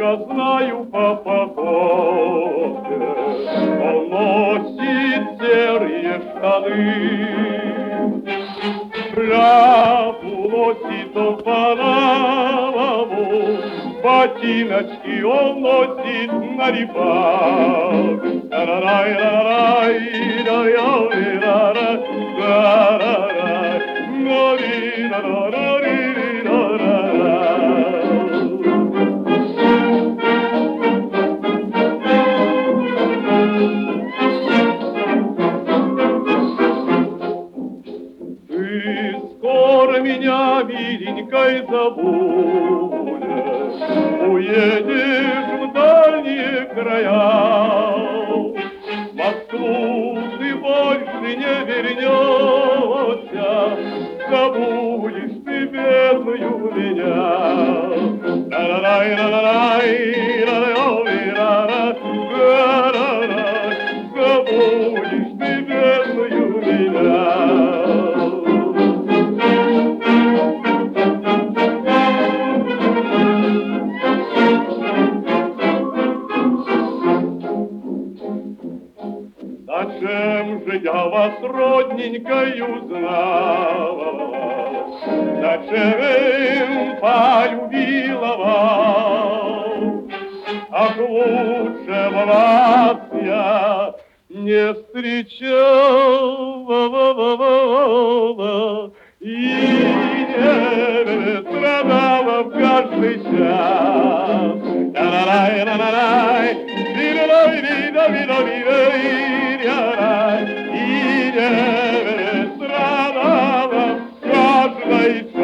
я знаю по походке, он носит серые штаны. Шляпу носит он паналову, ботиночки он носит на репах. Скоро меня, миленькой, забудешь, уедешь в дальние края. В Москву ты больше не вернешься, забудешь ты бедную меня. Забудешь ты бедную меня. Зачем же я вас, родненькою, знала? Зачем полюбила вас? Ах, лучшего вас я не встречала и не страдала в каждый час. И не страдала в каждый час.